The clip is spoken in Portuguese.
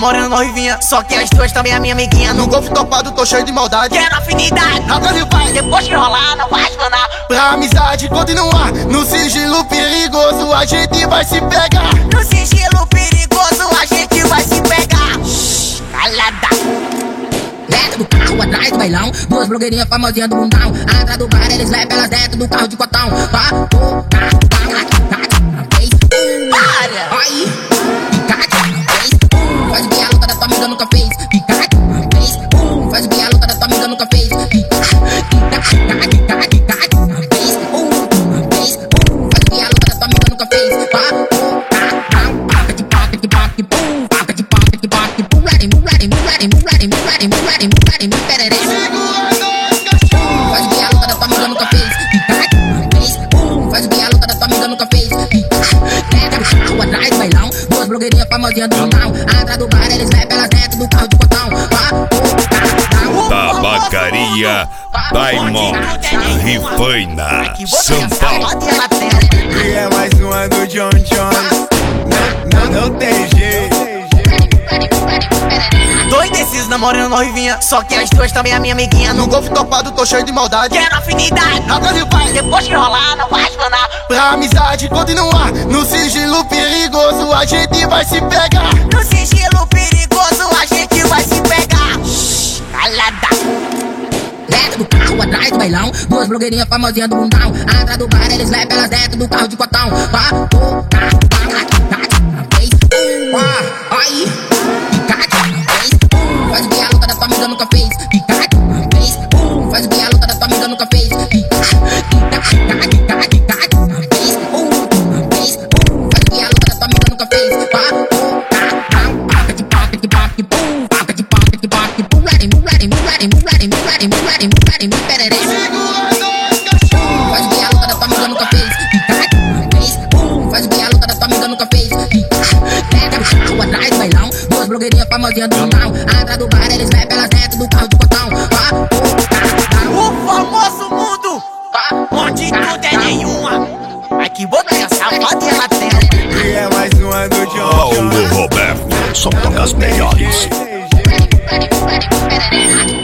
namorando noivinha, só que as duas também é minha amiguinha. No golfe topado tô cheio de maldade, quero afinidade, na Brasil vai. depois que rolar não vai espanar. Pra amizade continuar, no sigilo perigoso a gente vai se pegar. No sigilo perigoso a gente vai se pegar. Calada. Dentro do carro, atrás do bailão, duas blogueirinhas famosinhas do mundão. Atrás do bar, eles levam elas dentro do carro de cotão. Para! Aí, picaca uma vez, faz o que a luta da tua amiga nunca fez. Picaca uma vez, faz o que a luta da tua amiga nunca fez. Picaca uma vez, faz o que a luta da tua amiga nunca fez. Paca de paca de paca de pum, paca de paca de paca de pum, lare, mulare, mulare, mulare, mulare, mulare, mulare, mulare, faz o que a luta da tua amiga nunca fez. Picaca uma vez, faz o que a luta da tua amiga nunca fez. Atrás do bailão, duas blogueirinhas famosinhas do mundão. Atrás do bar, eles levam elas dentro do carro de cotão. Tabacaria Diamond, Rifaina, São Paulo. E é mais uma do John John. Não tem jeito. Tô indeciso namorando noivinha, só que as duas também é minha amiguinha. No golfe topado tô cheio de maldade, Quero afinidade, na Brasil vai. depois que rolar não vai espanar. Pra amizade continuar, no sigilo perigoso a gente vai se pegar. No sigilo perigoso a gente vai se pegar. Calada. Dentro do carro, atrás do bailão, duas blogueirinhas famosinhas do mundão. Atrás do bar, eles levam elas dentro do carro de cotão. Aí, picaca uma vez, faz o que a luta da tua amiga nunca fez. Picaca uma vez, faz o que a luta da tua amiga nunca fez. Picaca uma vez, faz o que a luta da tua amiga nunca fez. Paca de paca de paca de pum, paca de paca de paca de pum, lare, mulare, mulare, mulare, mulare, mulare, mulare, mulare, faz o que a luta da tua amiga nunca fez. Picaca uma vez, faz o que a luta da tua amiga nunca fez. Atrás do bailão, duas blogueirinhas famosinhas do mundão. Atrás do bar, eles levam elas dentro do carro de cotão. O famoso mundo, onde tudo é nenhuma. Ai que botinha safada e ela tem. E é mais uma do John Paulo Roberto, só toca as melhores. Mulare, mulare, mulare,